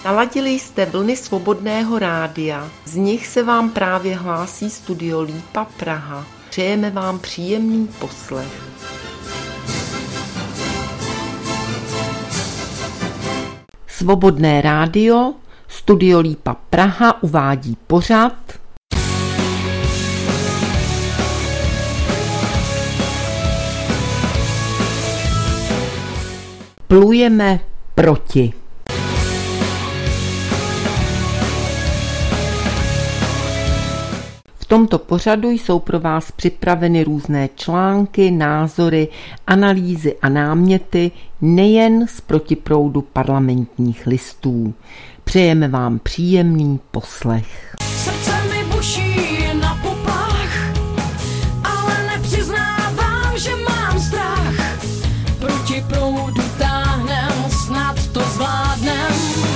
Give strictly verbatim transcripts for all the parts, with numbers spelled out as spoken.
Naladili jste vlny Svobodného rádia, z nich se vám právě hlásí Studio Lípa Praha. Přejeme vám příjemný poslech. Svobodné rádio, Studio Lípa Praha uvádí pořad Plujeme proti. V tomto pořadu jsou pro vás připraveny různé články, názory, analýzy a náměty nejen z protiproudu Parlamentních listů. Přejeme vám příjemný poslech. Srdce mi buší na poplach, ale nepřiznávám, že mám strach. Proti proudu táhnem, snad to zvládnem.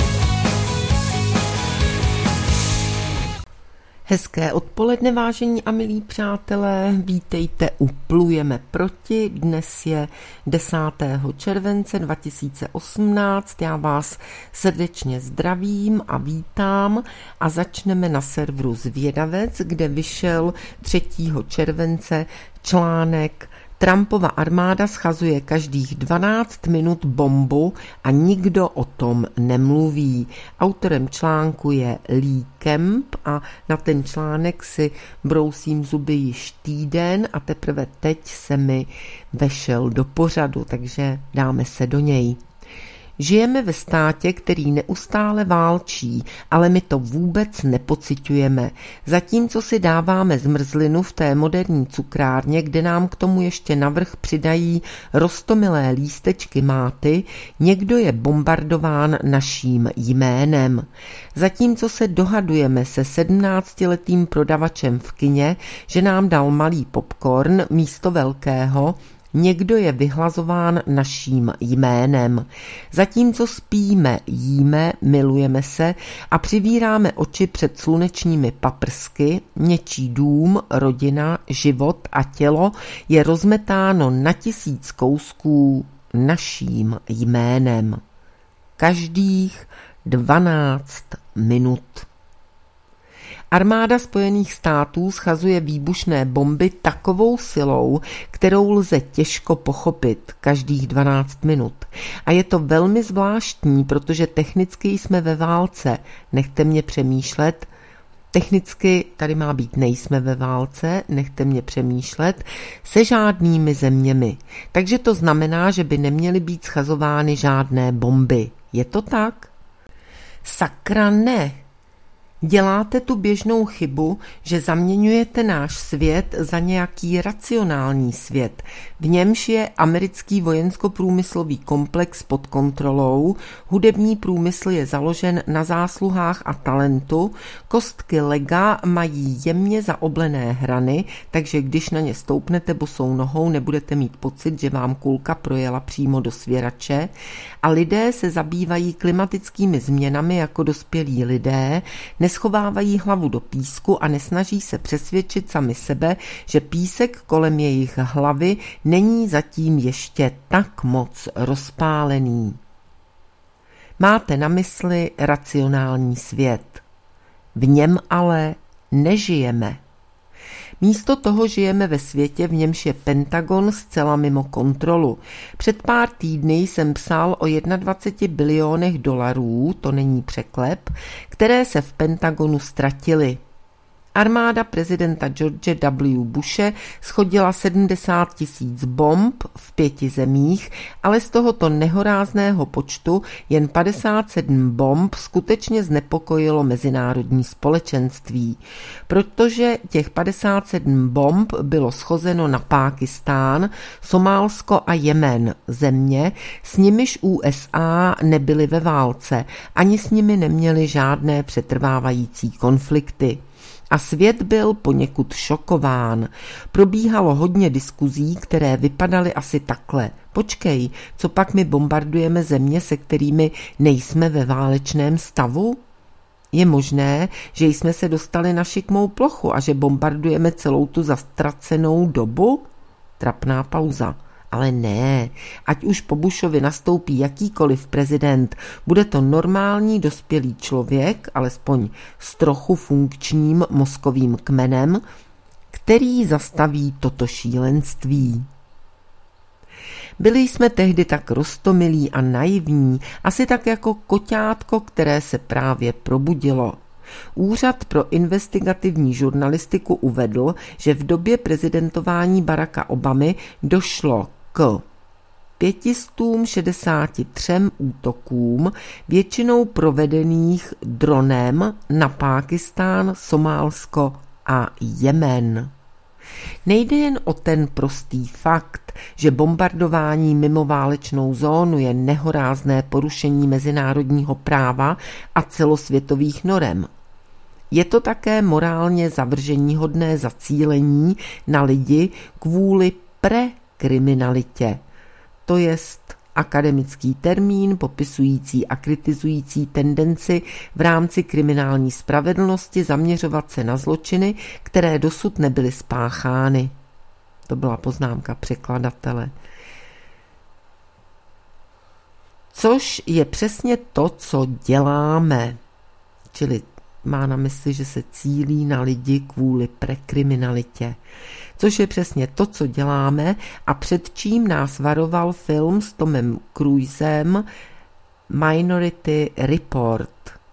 Hezké odpoledne, vážení a milí přátelé, vítejte u Plujeme proti. Dnes je desátého července dva tisíce osmnáct. Já vás srdečně zdravím a vítám a začneme na serveru Zvědavec, kde vyšel třetího července článek Trumpova armáda schazuje každých dvanáct minut bombu a nikdo o tom nemluví. Autorem článku je Lee Kemp a na ten článek si brousím zuby již týden a teprve teď se mi vešel do pořadu, takže dáme se do něj. Žijeme ve státě, který neustále válčí, ale my to vůbec nepociťujeme. Zatímco si dáváme zmrzlinu v té moderní cukrárně, kde nám k tomu ještě navrch přidají roztomilé lístečky máty, někdo je bombardován naším jménem. Zatímco se dohadujeme se sedmnáctiletým prodavačem v kině, že nám dal malý popcorn místo velkého, někdo je vyhlazován naším jménem. Zatímco spíme, jíme, milujeme se a přivíráme oči před slunečními paprsky, něčí dům, rodina, život a tělo je rozmetáno na tisíc kousků naším jménem. Každých dvanáct minut. Armáda Spojených států schazuje výbušné bomby takovou silou, kterou lze těžko pochopit každých dvanáct minut. A je to velmi zvláštní, protože technicky jsme ve válce. Nechte mě přemýšlet. Technicky tady má být nejsme ve válce, nechte mě přemýšlet, se žádnými zeměmi. Takže to znamená, že by neměly být schazovány žádné bomby. Je to tak? Sakra ne. Děláte tu běžnou chybu, že zaměňujete náš svět za nějaký racionální svět. V němž je americký vojensko-průmyslový komplex pod kontrolou, hudební průmysl je založen na zásluhách a talentu, kostky lega mají jemně zaoblené hrany, takže když na ně stoupnete bosou nohou, nebudete mít pocit, že vám kulka projela přímo do svěrače a lidé se zabývají klimatickými změnami jako dospělí lidé, neschovávají hlavu do písku a nesnaží se přesvědčit sami sebe, že písek kolem jejich hlavy není zatím ještě tak moc rozpálený. Máte na mysli racionální svět. V něm ale nežijeme. Místo toho žijeme ve světě, v němž je Pentagon zcela mimo kontrolu. Před pár týdny jsem psal o dvaceti jedné bilionech dolarů, to není překlep, které se v Pentagonu ztratily. Armáda prezidenta George W. Bushe shodila sedmdesát tisíc bomb v pěti zemích, ale z tohoto nehorázného počtu jen padesát sedm bomb skutečně znepokojilo mezinárodní společenství, protože těch padesát sedm bomb bylo schozeno na Pákistán, Somálsko a Jemen, země, s nimiž U S A nebyly ve válce, ani s nimi neměly žádné přetrvávající konflikty. A svět byl poněkud šokován. Probíhalo hodně diskuzí, které vypadaly asi takhle. Počkej, co pak my bombardujeme země, se kterými nejsme ve válečném stavu? Je možné, že jsme se dostali na šikmou plochu a že bombardujeme celou tu zatracenou dobu? Trapná pauza. Ale ne, ať už po Bushovi nastoupí jakýkoliv prezident, bude to normální dospělý člověk, alespoň s trochu funkčním mozkovým kmenem, který zastaví toto šílenství. Byli jsme tehdy tak roztomilí a naivní, asi tak jako koťátko, které se právě probudilo. Úřad pro investigativní žurnalistiku uvedl, že v době prezidentování Baracka Obamy došlo k pět set šedesát tři útokům, většinou provedených dronem na Pákistán, Somálsko a Jemen. Nejde jen o ten prostý fakt, že bombardování mimo válečnou zónu je nehorázné porušení mezinárodního práva a celosvětových norem. Je to také morálně zavrženíhodné zacílení na lidi kvůli prekriminalitě, to jest akademický termín popisující a kritizující tendenci v rámci kriminální spravedlnosti zaměřovat se na zločiny, které dosud nebyly spáchány. To byla poznámka překladatele. Což je přesně to, co děláme. Čili má na mysli, že se cílí na lidi kvůli prekriminalitě. Což je přesně to, co děláme a před čím nás varoval film s Tomem Cruisem Minority Report.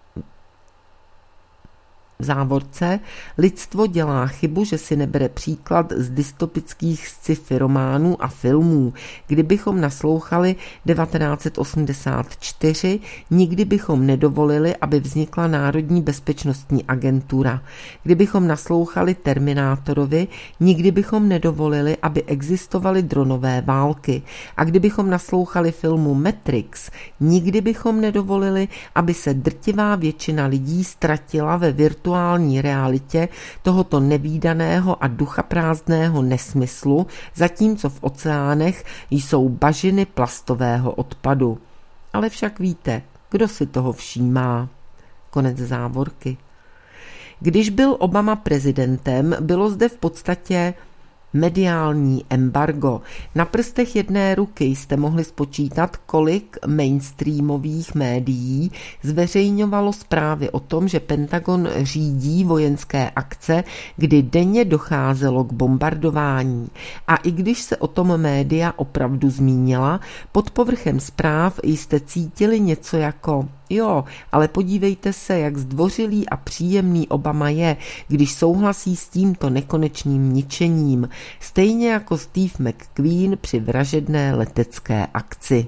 V závorce lidstvo dělá chybu, že si nebere příklad z dystopických sci-fi románů a filmů. Kdybychom naslouchali devatenáct set osmdesát čtyři, nikdy bychom nedovolili, aby vznikla Národní bezpečnostní agentura. Kdybychom naslouchali Terminátorovi, nikdy bychom nedovolili, aby existovaly dronové války. A kdybychom naslouchali filmu Matrix, nikdy bychom nedovolili, aby se drtivá většina lidí ztratila ve virtuální virtuální realitě tohoto nevídaného a duchaprázdného nesmyslu, zatímco v oceánech jsou bažiny plastového odpadu. Ale však víte, kdo si toho všímá. Konec závorky. Když byl Obama prezidentem, bylo zde v podstatě mediální embargo. Na prstech jedné ruky jste mohli spočítat, kolik mainstreamových médií zveřejňovalo zprávy o tom, že Pentagon řídí vojenské akce, kdy denně docházelo k bombardování. A i když se o tom média opravdu zmínila, pod povrchem zpráv jste cítili něco jako jo, ale podívejte se, jak zdvořilý a příjemný Obama je, když souhlasí s tímto nekonečným ničením, stejně jako Steve McQueen při vražedné letecké akci.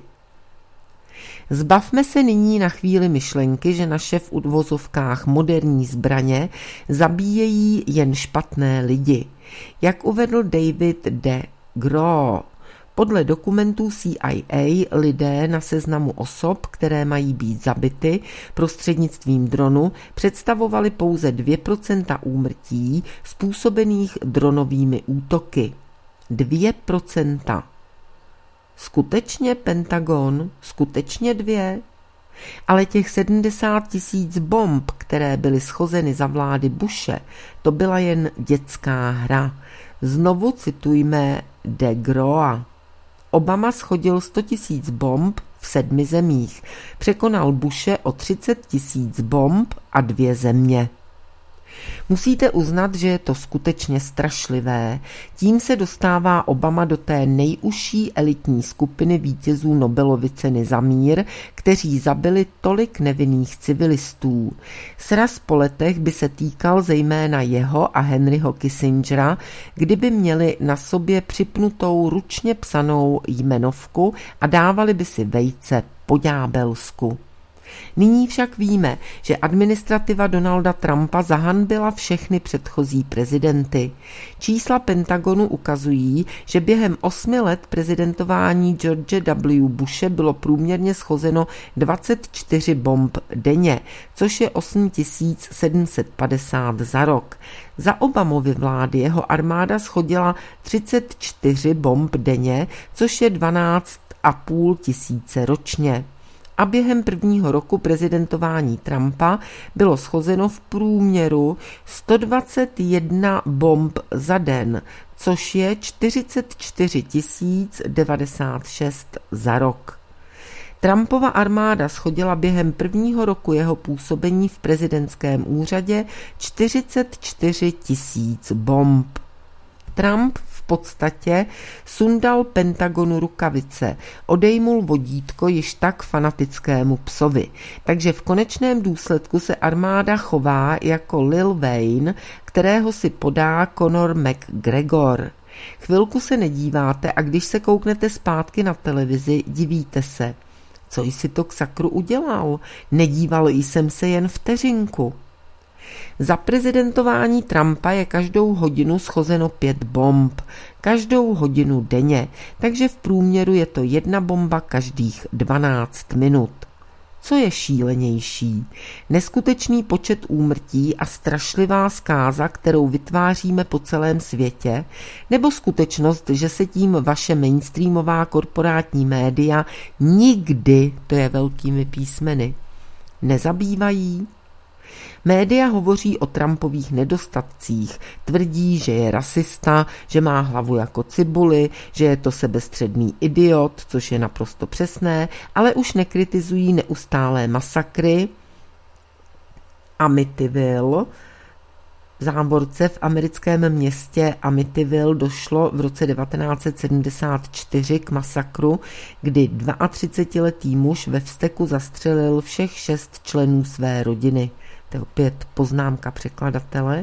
Zbavme se nyní na chvíli myšlenky, že naše v uvozovkách moderní zbraně zabíjejí jen špatné lidi. Jak uvedl David de Groot, podle dokumentů C I A lidé na seznamu osob, které mají být zabity prostřednictvím dronu, představovali pouze dvě procenta úmrtí způsobených dronovými útoky. dvě procenta. Skutečně Pentagon? Skutečně dvě? Ale těch sedmdesát tisíc bomb, které byly schozeny za vlády Bushe, to byla jen dětská hra. Znovu citujme de Groa. Obama shodil sto tisíc bomb v sedmi zemích. Překonal Bushe o třicet tisíc bomb a dvě země. Musíte uznat, že je to skutečně strašlivé. Tím se dostává Obama do té nejužší elitní skupiny vítězů Nobelovy ceny za mír, kteří zabili tolik nevinných civilistů. Sraz po letech by se týkal zejména jeho a Henryho Kissingera, kdyby měli na sobě připnutou ručně psanou jmenovku a dávali by si vejce po ďábelsku. Nyní však víme, že administrativa Donalda Trumpa zahanbila všechny předchozí prezidenty. Čísla Pentagonu ukazují, že během osmi let prezidentování George W. Bushe bylo průměrně schozeno dvacet čtyři bomb denně, což je osm tisíc sedm set padesát za rok. Za Obamovy vlády jeho armáda shodila třicet čtyři bomb denně, což je dvanáct a půl tisíce ročně. A během prvního roku prezidentování Trumpa bylo schozeno v průměru sto dvacet jedna bomb za den, což je čtyřicet čtyři tisíc devadesát šest za rok. Trumpova armáda shodila během prvního roku jeho působení v prezidentském úřadě čtyřicet čtyři tisíc bomb. Trump v podstatě sundal Pentagonu rukavice, odejmul vodítko již tak fanatickému psovi, takže v konečném důsledku se armáda chová jako Lil Wayne, kterého si podá Conor McGregor. Chvilku se nedíváte a když se kouknete zpátky na televizi, divíte se. Co jsi to k sakru udělal? Nedíval jsem se jen vteřinku. Za prezidentování Trumpa je každou hodinu schozeno pět bomb, každou hodinu denně, takže v průměru je to jedna bomba každých dvanáct minut. Co je šílenější? Neskutečný počet úmrtí a strašlivá zkáza, kterou vytváříme po celém světě, nebo skutečnost, že se tím vaše mainstreamová korporátní média nikdy, to je velkými písmeny, nezabývají? Média hovoří o Trumpových nedostatcích, tvrdí, že je rasista, že má hlavu jako cibuli, že je to sebestředný idiot, což je naprosto přesné, ale už nekritizují neustálé masakry. Amityville, v závorce v americkém městě Amityville došlo v roce devatenáct set sedmdesát čtyři k masakru, kdy třicetiletý muž ve vzteku zastřelil všech šest členů své rodiny. To je opět poznámka překladatele,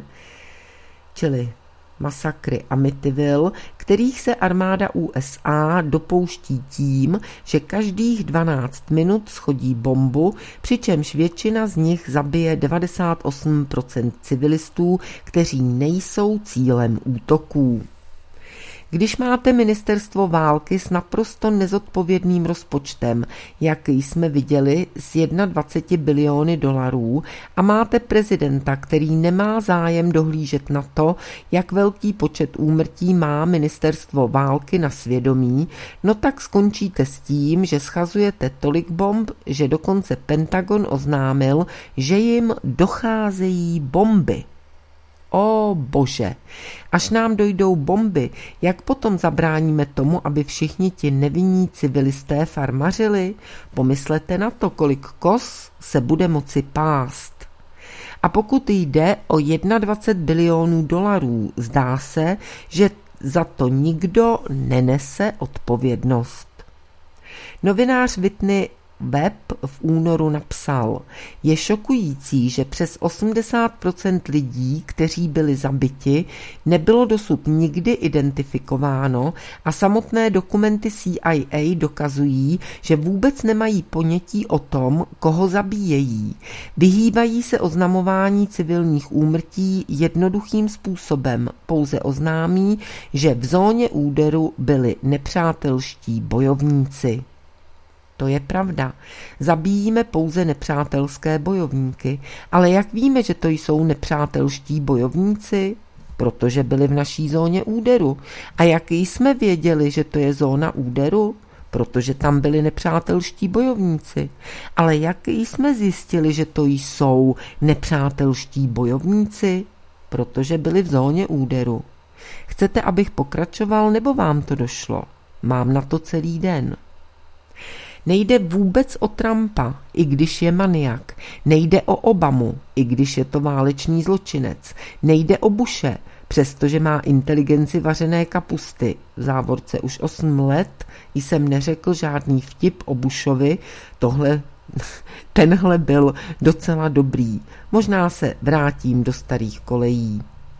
čili masakry Amityville, kterých se armáda U S A dopouští tím, že každých dvanáct minut schodí bombu, přičemž většina z nich zabije devadesát osm procent civilistů, kteří nejsou cílem útoků. Když máte ministerstvo války s naprosto nezodpovědným rozpočtem, jak jsme viděli, s dvacet jedna biliony dolarů a máte prezidenta, který nemá zájem dohlížet na to, jak velký počet úmrtí má ministerstvo války na svědomí, no tak skončíte s tím, že schazujete tolik bomb, že dokonce Pentagon oznámil, že jim docházejí bomby. O bože, až nám dojdou bomby, jak potom zabráníme tomu, aby všichni ti nevinní civilisté farmařili? Pomyslete na to, kolik koz se bude moci pást. A pokud jde o dvacet jedna bilionů dolarů, zdá se, že za to nikdo nenese odpovědnost. Novinář Whitney Webb v únoru napsal: je šokující, že přes osmdesát procent lidí, kteří byli zabiti, nebylo dosud nikdy identifikováno a samotné dokumenty C I A dokazují, že vůbec nemají ponětí o tom, koho zabíjejí. Vyhýbají se oznamování civilních úmrtí jednoduchým způsobem, pouze oznámí, že v zóně úderu byli nepřátelští bojovníci. To je pravda. Zabíjíme pouze nepřátelské bojovníky. Ale jak víme, že to jsou nepřátelští bojovníci? Protože byli v naší zóně úderu. A jak jsme věděli, že to je zóna úderu? Protože tam byli nepřátelští bojovníci. Ale jak jsme zjistili, že to jsou nepřátelští bojovníci? Protože byli v zóně úderu. Chcete, abych pokračoval, nebo vám to došlo? Mám na to celý den. Nejde vůbec o Trumpa, i když je maniak. Nejde o Obamu, i když je to válečný zločinec. Nejde o Bushe, přestože má inteligenci vařené kapusty. V závorce už osm let jsem neřekl žádný vtip o Bushovi, tohle, tenhle byl docela dobrý. Možná se vrátím do starých kolejí.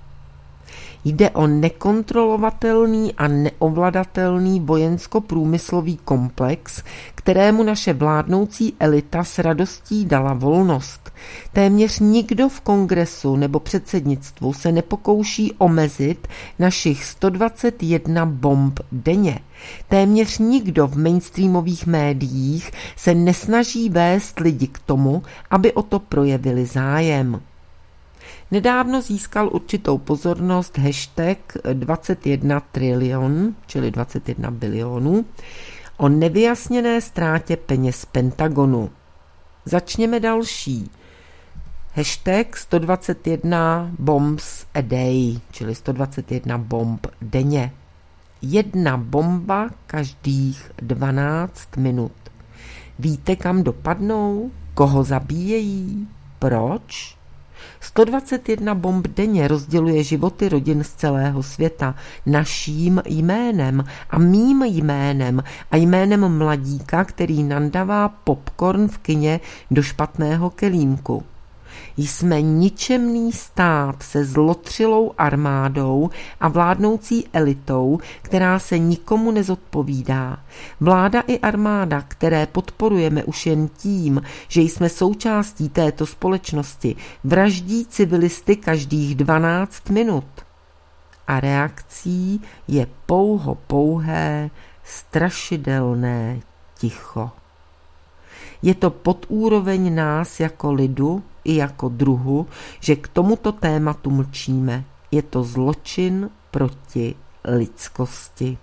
Jde o nekontrolovatelný a neovladatelný vojensko-průmyslový komplex, kterému naše vládnoucí elita s radostí dala volnost. Téměř nikdo v kongresu nebo předsednictvu se nepokouší omezit našich sto dvacet jedna bomb denně. Téměř nikdo v mainstreamových médiích se nesnaží vést lidi k tomu, aby o to projevili zájem. Nedávno získal určitou pozornost hashtag dvacet jedna trilion, čili dvacet jedna bilionů, o nevyjasněné ztrátě peněz Pentagonu. Začněme další. Hashtag sto dvacet jedna bombs a day, čili sto dvacet jedna bomb denně. Jedna bomba každých dvanáct minut. Víte, kam dopadnou? Koho zabíjejí? Proč? sto dvacet jedna bomb denně rozděluje životy rodin z celého světa naším jménem a mým jménem a jménem mladíka, který nandavá popcorn v kině do špatného kelímku. Jsme ničemný stát se zlotřilou armádou a vládnoucí elitou, která se nikomu nezodpovídá. Vláda i armáda, které podporujeme už jen tím, že jsme součástí této společnosti, vraždí civilisty každých dvanáct minut. A reakcí je pouho pouhé, strašidelné ticho. Je to pod úroveň nás jako lidu i jako druhu, že k tomuto tématu mlčíme. Je to zločin proti lidskosti.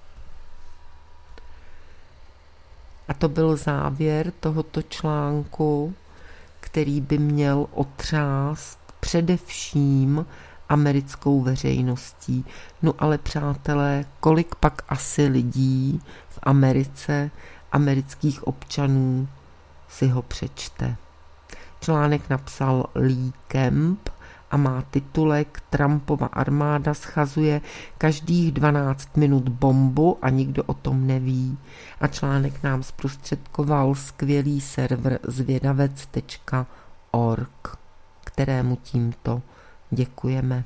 A to byl závěr tohoto článku, který by měl otřást především americkou veřejností. No ale přátelé, kolik pak asi lidí v Americe, amerických občanů, si ho přečte. Článek napsal Lee Kemp a má titulek Trumpova armáda schazuje každých dvanáct minut bombu a nikdo o tom neví. A článek nám zprostředkoval skvělý server zvědavec tečka org, kterému tímto děkujeme.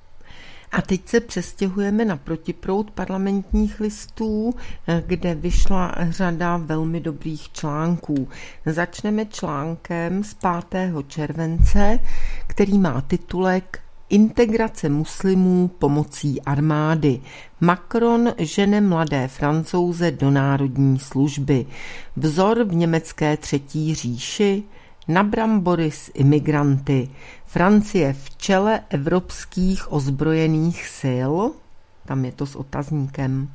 A teď se přestěhujeme na protiproud parlamentních listů, kde vyšla řada velmi dobrých článků. Začneme článkem z pátého července, který má titulek Integrace muslimů pomocí armády. Macron žene mladé Francouze do národní služby. Vzor v německé třetí říši. Na brambory s imigranty. Francie v čele evropských ozbrojených sil. Tam je to s otazníkem.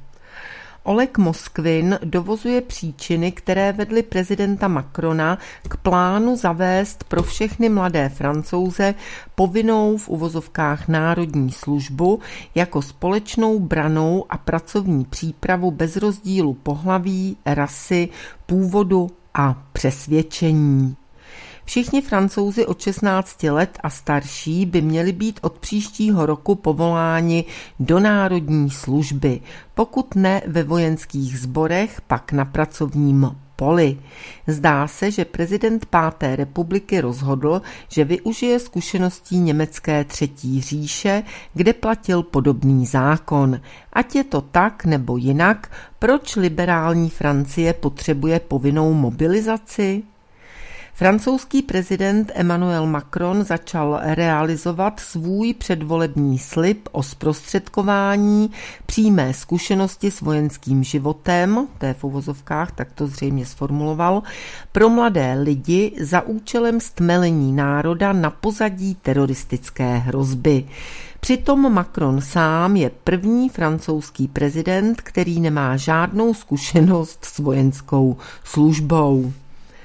Oleg Moskvin dovozuje příčiny, které vedly prezidenta Macrona k plánu zavést pro všechny mladé Francouze povinnou v uvozovkách národní službu jako společnou brannou a pracovní přípravu bez rozdílu pohlaví, rasy, původu a přesvědčení. Všichni Francouzi od šestnácti let a starší by měli být od příštího roku povoláni do národní služby, pokud ne ve vojenských sborech, pak na pracovním poli. Zdá se, že prezident Páté republiky rozhodl, že využije zkušeností německé třetí říše, kde platil podobný zákon. Ať je to tak nebo jinak, proč liberální Francie potřebuje povinnou mobilizaci? Francouzský prezident Emmanuel Macron začal realizovat svůj předvolební slib o zprostředkování přímé zkušenosti s vojenským životem, to je v uvozovkách, tak to zřejmě sformuloval, pro mladé lidi za účelem stmelení národa na pozadí teroristické hrozby. Přitom Macron sám je první francouzský prezident, který nemá žádnou zkušenost s vojenskou službou.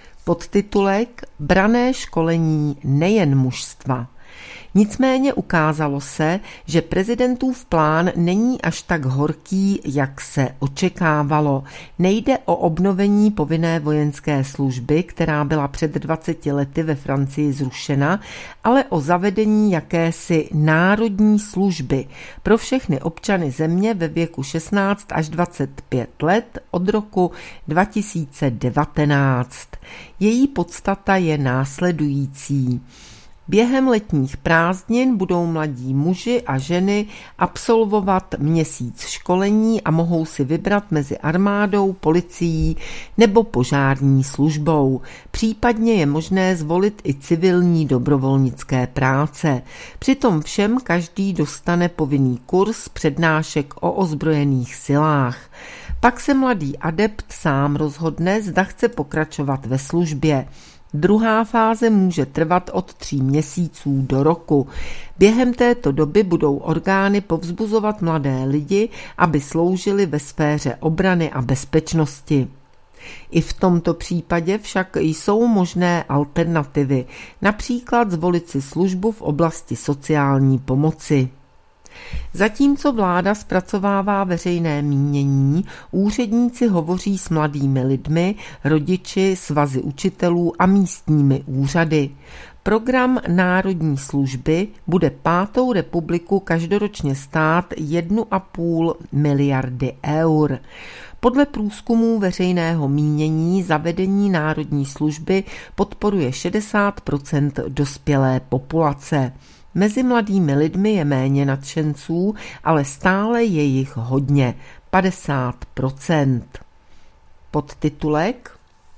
Podtitulek Branné školení nejen mužstva. Nicméně ukázalo se, že prezidentův plán není až tak horký, jak se očekávalo. Nejde o obnovení povinné vojenské služby, která byla před dvaceti lety ve Francii zrušena, ale o zavedení jakési národní služby pro všechny občany země ve věku šestnáct až dvacet pět let od roku dva tisíce devatenáct. Její podstata je následující. Během letních prázdnin budou mladí muži a ženy absolvovat měsíc školení a mohou si vybrat mezi armádou, policií nebo požární službou. Případně je možné zvolit i civilní dobrovolnické práce. Přitom všem každý dostane povinný kurz přednášek o ozbrojených silách. Pak se mladý adept sám rozhodne, zda chce pokračovat ve službě. Druhá fáze může trvat od tří měsíců do roku. Během této doby budou orgány povzbuzovat mladé lidi, aby sloužili ve sféře obrany a bezpečnosti. I v tomto případě však jsou možné alternativy, například zvolit si službu v oblasti sociální pomoci. Zatímco vláda zpracovává veřejné mínění, úředníci hovoří s mladými lidmi, rodiči, svazy učitelů a místními úřady. Program národní služby bude pátou republiku každoročně stát jednu a půl miliardy eur. Podle průzkumů veřejného mínění zavedení národní služby podporuje šedesát procent dospělé populace. Mezi mladými lidmi je méně nadšenců, ale stále je jich hodně, padesát procent. Podtitulek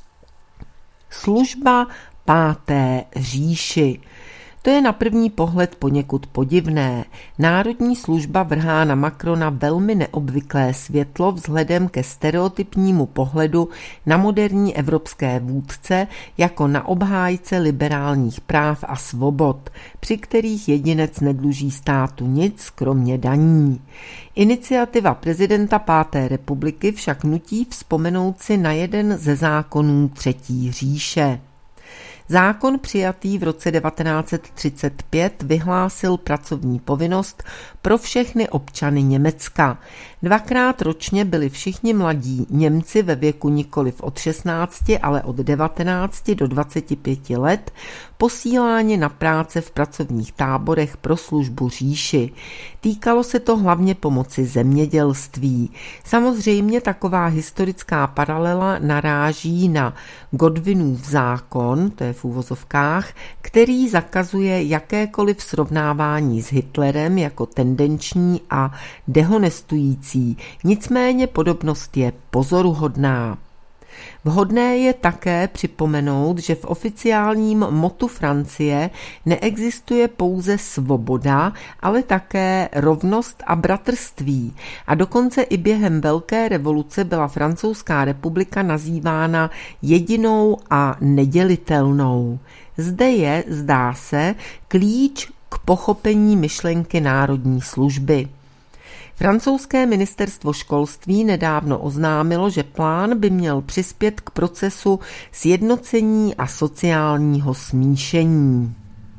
Služba páté říši. To je na první pohled poněkud podivné. Národní služba vrhá na Macrona velmi neobvyklé světlo vzhledem ke stereotypnímu pohledu na moderní evropské vůdce jako na obhájce liberálních práv a svobod, při kterých jedinec nedluží státu nic, kromě daní. Iniciativa prezidenta páté republiky však nutí vzpomenout si na jeden ze zákonů Třetí říše. Zákon přijatý v roce devatenáct set třicet pět vyhlásil pracovní povinnost pro všechny občany Německa. Dvakrát ročně byli všichni mladí Němci ve věku nikoliv od šestnácti, ale od devatenácti do dvaceti pěti let posíláni na práce v pracovních táborech pro službu říši. Týkalo se to hlavně pomoci zemědělství. Samozřejmě taková historická paralela naráží na Godwinův zákon, to je v uvozovkách, který zakazuje jakékoliv srovnávání s Hitlerem jako tendenční a dehonestující, nicméně podobnost je pozoruhodná. Vhodné je také připomenout, že v oficiálním motu Francie neexistuje pouze svoboda, ale také rovnost a bratrství. A dokonce i během Velké revoluce byla Francouzská republika nazývána jedinou a nedělitelnou. Zde je, zdá se, klíč k pochopení myšlenky národní služby. Francouzské ministerstvo školství nedávno oznámilo, že plán by měl přispět k procesu sjednocení a sociálního smíšení.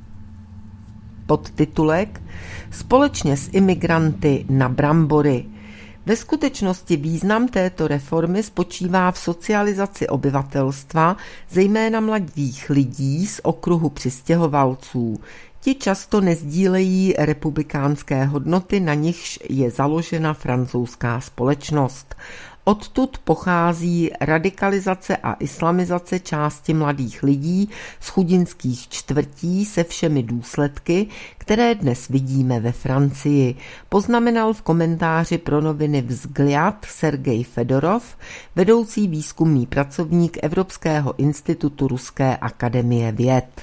Podtitulek Společně s imigranty na brambory. Ve skutečnosti význam této reformy spočívá v socializaci obyvatelstva, zejména mladých lidí z okruhu přistěhovalců. Ti často nezdílejí republikánské hodnoty, na nichž je založena francouzská společnost. Odtud pochází radikalizace a islamizace části mladých lidí z chudinských čtvrtí se všemi důsledky, které dnes vidíme ve Francii, poznamenal v komentáři pro noviny Vzgliad Sergej Fedorov, vedoucí výzkumný pracovník Evropského institutu Ruské akademie věd.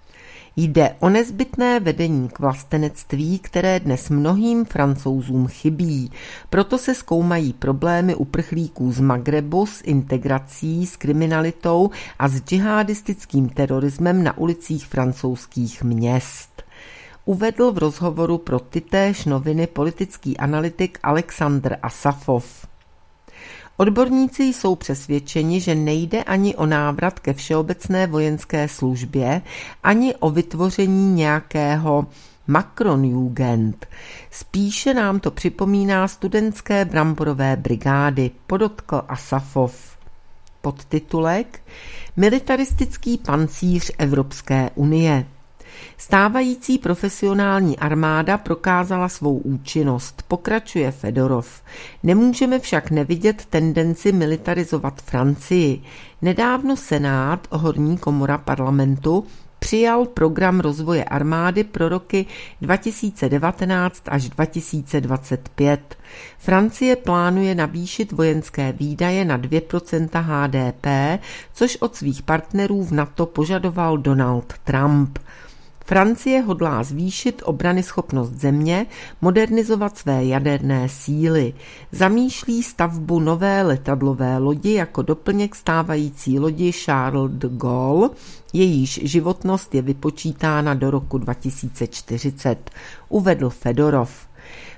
Jde o nezbytné vedení k vlastenectví, které dnes mnohým Francouzům chybí. Proto se zkoumají problémy uprchlíků z Magrebu s integrací, s kriminalitou a s džihadistickým terorismem na ulicích francouzských měst. Uvedl v rozhovoru pro tytéž noviny politický analytik Alexandr Asafov. Odborníci jsou přesvědčeni, že nejde ani o návrat ke všeobecné vojenské službě, ani o vytvoření nějakého Macronjugend. Spíše nám to připomíná studentské bramborové brigády, podotkl Asafov. Podtitulek Militaristický pancíř Evropské unie. Stávající profesionální armáda prokázala svou účinnost, pokračuje Fedorov. Nemůžeme však nevidět tendenci militarizovat Francii. Nedávno Senát, horní komora parlamentu, přijal program rozvoje armády pro roky dva tisíce devatenáct až dva tisíce dvacet pět. Francie plánuje navýšit vojenské výdaje na dvě procenta H D P, což od svých partnerů v NATO požadoval Donald Trump. Francie hodlá zvýšit obranyschopnost země, modernizovat své jaderné síly. Zamýšlí stavbu nové letadlové lodi jako doplněk stávající lodi Charles de Gaulle, jejíž životnost je vypočítána do roku dva tisíce čtyřicet, uvedl Fedorov.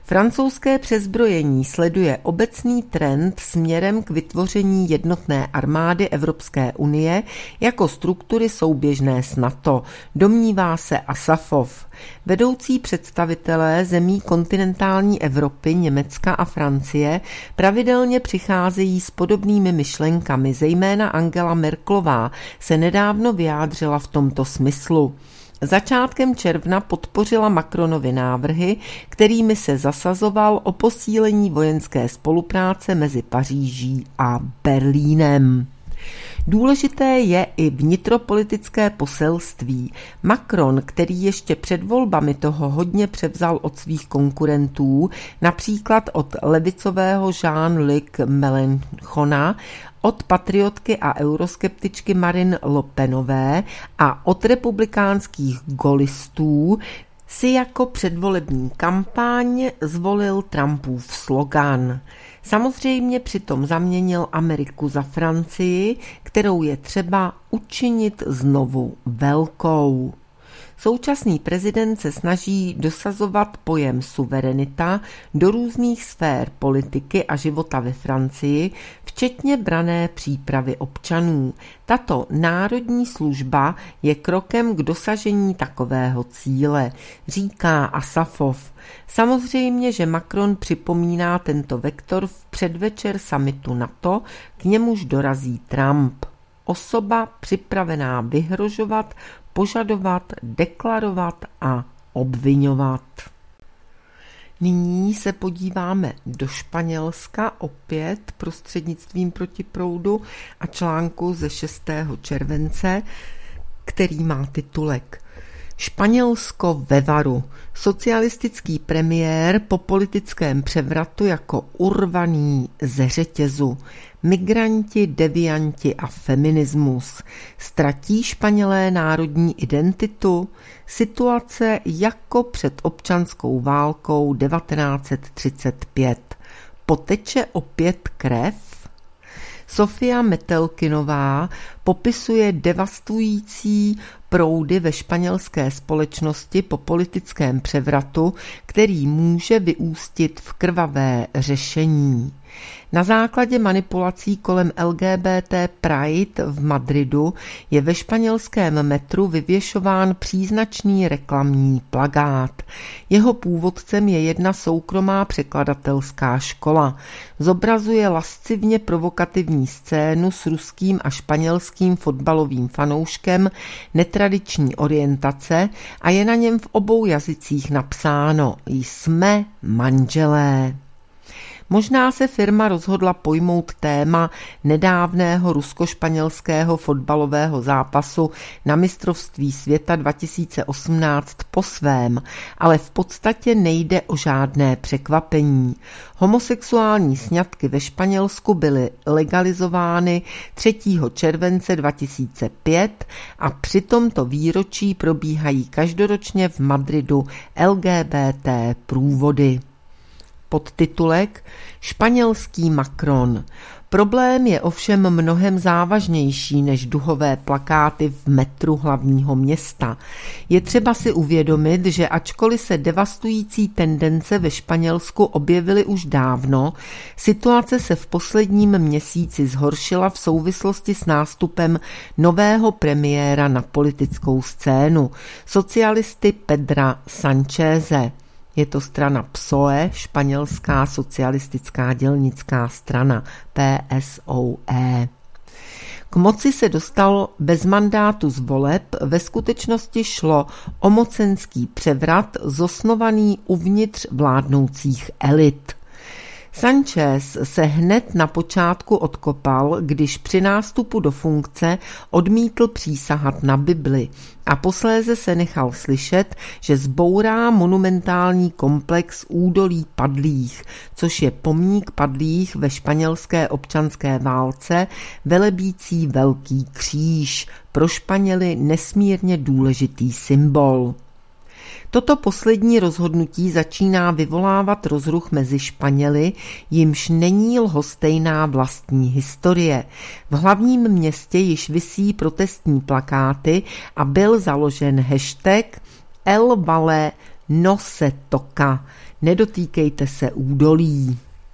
Francouzské přezbrojení sleduje obecný trend směrem k vytvoření jednotné armády Evropské unie jako struktury souběžné s NATO, domnívá se Asafov. Vedoucí představitelé zemí kontinentální Evropy, Německa a Francie pravidelně přicházejí s podobnými myšlenkami, zejména Angela Merkelová se nedávno vyjádřila v tomto smyslu. Začátkem června podpořila Macronovy návrhy, kterými se zasazoval o posílení vojenské spolupráce mezi Paříží a Berlínem. Důležité je i vnitropolitické poselství. Macron, který ještě před volbami toho hodně převzal od svých konkurentů, například od levicového Jean-Luc Mélenchona, od patriotky a euroskeptičky Marine Le Penové a od republikánských gaullistů, si jako předvolební kampaň zvolil Trumpův slogan. Samozřejmě přitom zaměnil Ameriku za Francii, kterou je třeba učinit znovu velkou. Současný prezident se snaží dosazovat pojem suverenita do různých sfér politiky a života ve Francii, včetně branné přípravy občanů. Tato národní služba je krokem k dosažení takového cíle, říká Asafov. Samozřejmě, že Macron připomíná tento vektor v předvečer summitu NATO, k němuž dorazí Trump. Osoba připravená vyhrožovat, požadovat, deklarovat a obviňovat. Nyní se podíváme do Španělska opět prostřednictvím Protiproudu a článku ze šestého července, který má titulek Španělsko ve varu. Socialistický premiér po politickém převratu jako urvaný ze řetězu. Migranti, devianti a feminismus. Ztratí Španělé národní identitu? Situace jako před občanskou válkou devatenáct set třicet pět. Poteče opět krev? Sofia Metelkinová popisuje devastující proudy ve španělské společnosti po politickém převratu, který může vyústit v krvavé řešení. Na základě manipulací kolem L G B T Pride v Madridu je ve španělském metru vyvěšován příznačný reklamní plakát. Jeho původcem je jedna soukromá překladatelská škola. Zobrazuje lascivně provokativní scénu s ruským a španělským fotbalovým fanouškem netradiční orientace a je na něm v obou jazycích napsáno Jsme manželé. Možná se firma rozhodla pojmout téma nedávného rusko-španělského fotbalového zápasu na mistrovství světa dva tisíce osmnáct po svém, ale v podstatě nejde o žádné překvapení. Homosexuální sňatky ve Španělsku byly legalizovány třetího července dva tisíce pět a při tomto výročí probíhají každoročně v Madridu L G B T průvody. Podtitulek Španělský Macron. Problém je ovšem mnohem závažnější než duhové plakáty v metru hlavního města. Je třeba si uvědomit, že ačkoliv se devastující tendence ve Španělsku objevily už dávno, situace se v posledním měsíci zhoršila v souvislosti s nástupem nového premiéra na politickou scénu, socialisty Pedra Sancheze. Je to strana P S O E, španělská socialistická dělnická strana, P S O E. K moci se dostal bez mandátu z voleb, ve skutečnosti šlo o mocenský převrat zosnovaný uvnitř vládnoucích elit. Sanchez se hned na počátku odkopal, když při nástupu do funkce odmítl přísahat na Bibli a posléze se nechal slyšet, že zbourá monumentální komplex údolí padlých, což je pomník padlých ve španělské občanské válce, velebící velký kříž, pro Španěly nesmírně důležitý symbol. Toto poslední rozhodnutí začíná vyvolávat rozruch mezi Španěli, jimž není lhostejná vlastní historie. V hlavním městě již visí protestní plakáty a byl založen hashtag El Valle no se toca, Nedotýkejte se údolí.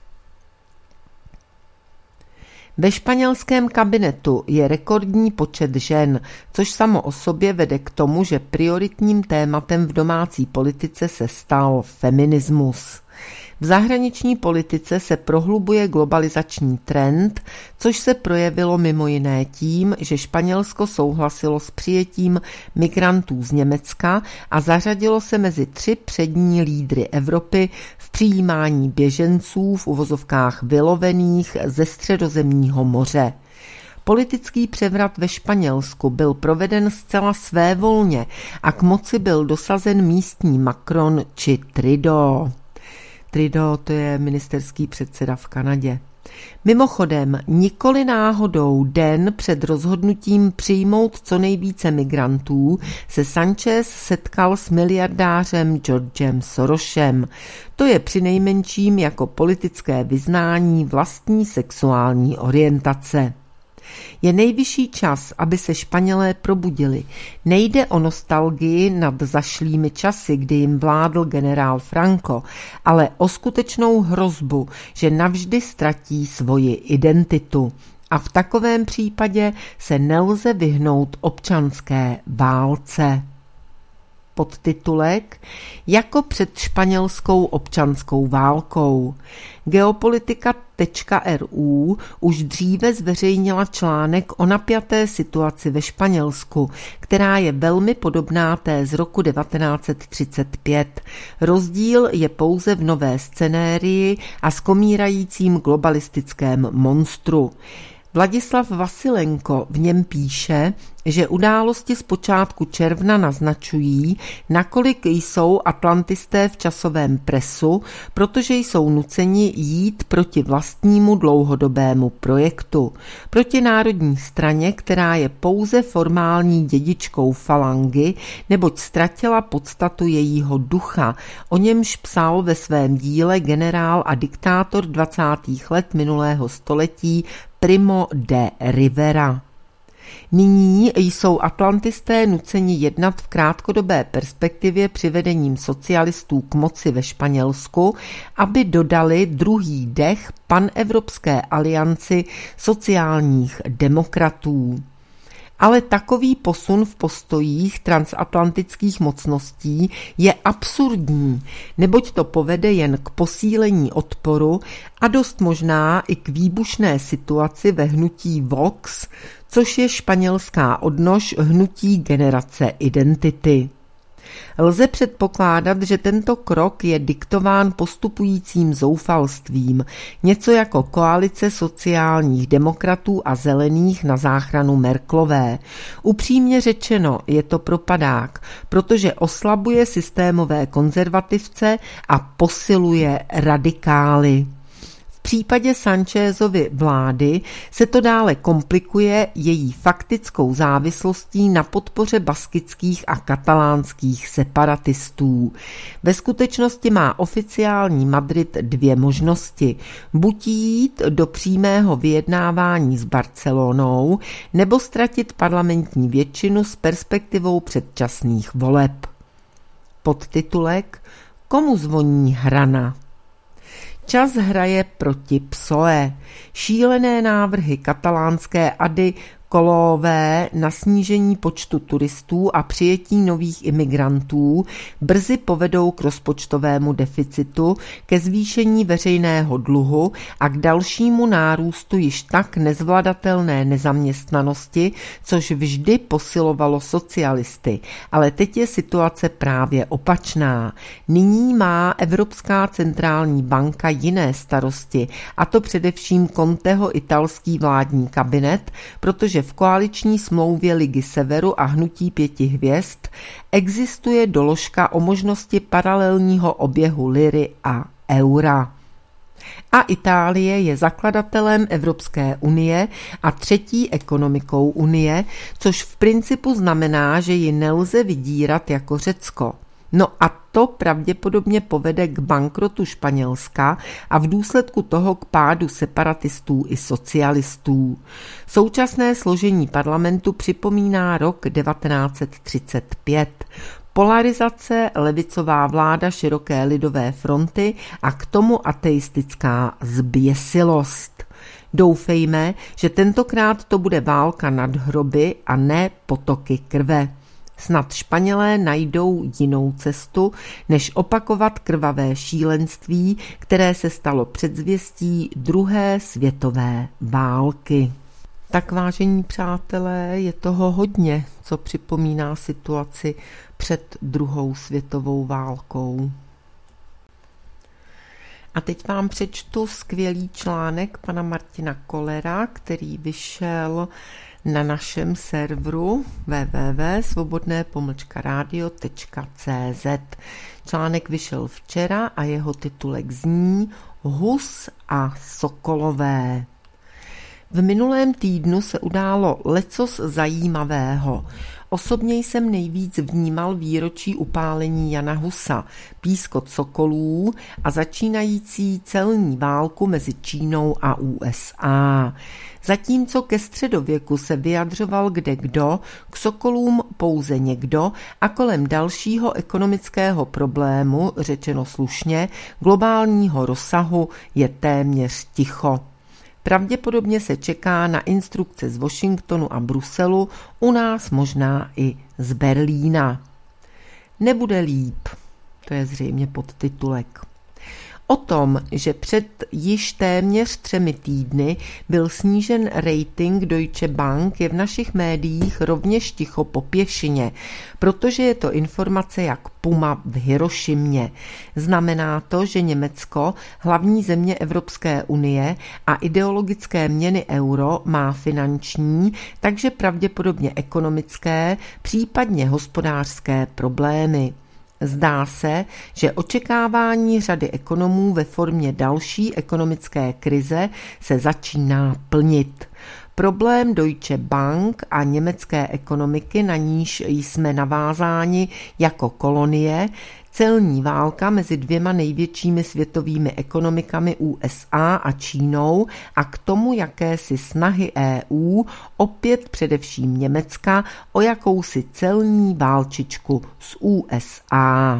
Ve španělském kabinetu je rekordní počet žen, což samo o sobě vede k tomu, že prioritním tématem v domácí politice se stal feminismus. V zahraniční politice se prohlubuje globalizační trend, což se projevilo mimo jiné tím, že Španělsko souhlasilo s přijetím migrantů z Německa a zařadilo se mezi tři přední lídry Evropy v přijímání běženců v uvozovkách vylovených ze Středozemního moře. Politický převrat ve Španělsku byl proveden zcela svévolně a k moci byl dosazen místní Macron či Trudeau. Trudeau, to je ministerský předseda v Kanadě. Mimochodem, nikoli náhodou den před rozhodnutím přijmout co nejvíce migrantů se Sanchez setkal s miliardářem Georgem Sorosem. To je přinejmenším jako politické vyznání vlastní sexuální orientace. Je nejvyšší čas, aby se Španělé probudili. Nejde o nostalgii nad zašlými časy, kdy jim vládl generál Franco, ale o skutečnou hrozbu, že navždy ztratí svoji identitu. A v takovém případě se nelze vyhnout občanské válce. Podtitulek Jako před španělskou občanskou válkou. Geopolitika tečka er u už dříve zveřejnila článek o napjaté situaci ve Španělsku, která je velmi podobná té z roku devatenáct set třicet pět. Rozdíl je pouze v nové scenérii a skomírajícím globalistickém monstru. Vladislav Vasilenko v něm píše, že události z počátku června naznačují, nakolik jsou atlantisté v časovém presu, protože jsou nuceni jít proti vlastnímu dlouhodobému projektu. Proti národní straně, která je pouze formální dědičkou falangy, neboť ztratila podstatu jejího ducha, o němž psal ve svém díle generál a diktátor dvacátých let minulého století Primo de Rivera. Nyní jsou atlantisté nuceni jednat v krátkodobé perspektivě přivedením socialistů k moci ve Španělsku, aby dodali druhý dech panevropské alianci sociálních demokratů. Ale takový posun v postojích transatlantických mocností je absurdní, neboť to povede jen k posílení odporu a dost možná i k výbušné situaci ve hnutí Vox, což je španělská odnož hnutí generace identity. Lze předpokládat, že tento krok je diktován postupujícím zoufalstvím, něco jako koalice sociálních demokratů a zelených na záchranu Merkelové. Upřímně řečeno je to propadák, protože oslabuje systémové konzervativce a posiluje radikály. V případě Sanchezovy vlády se to dále komplikuje její faktickou závislostí na podpoře baskických a katalánských separatistů. Ve skutečnosti má oficiální Madrid dvě možnosti. Buď jít do přímého vyjednávání s Barcelonou, nebo ztratit parlamentní většinu s perspektivou předčasných voleb. Podtitulek Komu zvoní hrana? Čas hraje proti P S O E. Šílené návrhy katalánské Ady Colové na snížení počtu turistů a přijetí nových imigrantů brzy povedou k rozpočtovému deficitu, ke zvýšení veřejného dluhu a k dalšímu nárůstu již tak nezvladatelné nezaměstnanosti, což vždy posilovalo socialisty. Ale teď je situace právě opačná. Nyní má Evropská centrální banka jiné starosti, a to především Conteho italský vládní kabinet, protože v koaliční smlouvě Ligy Severu a hnutí pěti hvězd existuje doložka o možnosti paralelního oběhu liry a eura. A Itálie je zakladatelem Evropské unie a třetí ekonomikou unie, což v principu znamená, že ji nelze vydírat jako Řecko. No a to pravděpodobně povede k bankrotu Španělska a v důsledku toho k pádu separatistů i socialistů. Současné složení parlamentu připomíná rok devatenáct set třicet pět. polarizace, levicová vláda široké lidové fronty a k tomu ateistická zběsilost. Doufejme, že tentokrát to bude válka nad hroby a ne potoky krve. Snad Španělé najdou jinou cestu, než opakovat krvavé šílenství, které se stalo předzvěstí druhé světové války. Tak vážení přátelé, je toho hodně, co připomíná situaci před druhou světovou válkou. A teď vám přečtu skvělý článek pana Martina Kollera, který vyšel na našem serveru w w w tečka svobodné pomlčka rádio tečka c z. Článek vyšel včera a jeho titulek zní Hus a sokolové. V minulém týdnu se událo lecos zajímavého. Osobně jsem nejvíc vnímal výročí upálení Jana Husa, pískot sokolů a začínající celní válku mezi Čínou a U S A. Zatímco ke středověku se vyjadřoval kdekdo, k sokolům pouze někdo a kolem dalšího ekonomického problému, řečeno slušně, globálního rozsahu je téměř ticho. Pravděpodobně se čeká na instrukce z Washingtonu a Bruselu, u nás možná i z Berlína. Nebude líp, to je zřejmě podtitulek. O tom, že před již téměř třemi týdny byl snížen rating Deutsche Bank, je v našich médiích rovněž ticho po pěšině, protože je to informace jak puma v Hirošimě. Znamená to, že Německo, hlavní země Evropské unie a ideologické měny euro, má finanční, takže pravděpodobně ekonomické, případně hospodářské problémy. Zdá se, že očekávání řady ekonomů ve formě další ekonomické krize se začíná plnit. Problém Deutsche Bank a německé ekonomiky, na níž jsme navázáni jako kolonie, celní válka mezi dvěma největšími světovými ekonomikami U S A a Čínou a k tomu jakési snahy E U, opět především Německa, o jakousi celní válčičku s U S A.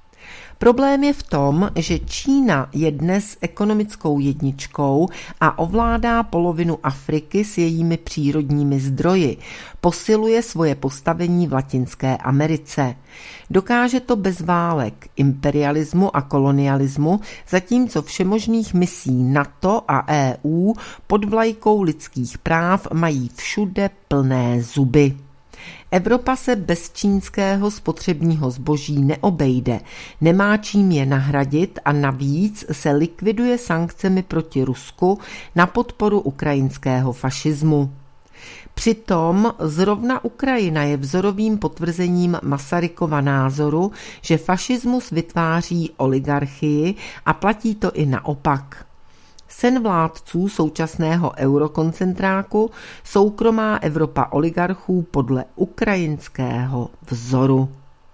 Problém je v tom, že Čína je dnes ekonomickou jedničkou a ovládá polovinu Afriky s jejími přírodními zdroji. Posiluje svoje postavení v Latinské Americe. Dokáže to bez válek, imperialismu a kolonialismu, zatímco všemožných misí NATO a E U pod vlajkou lidských práv mají všude plné zuby. Evropa se bez čínského spotřebního zboží neobejde, nemá čím je nahradit a navíc se likviduje sankcemi proti Rusku na podporu ukrajinského fašismu. Přitom zrovna Ukrajina je vzorovým potvrzením Masarykova názoru, že fašismus vytváří oligarchii a platí to i naopak. Sen vládců současného eurokoncentráku, soukromá Evropa oligarchů podle ukrajinského vzoru.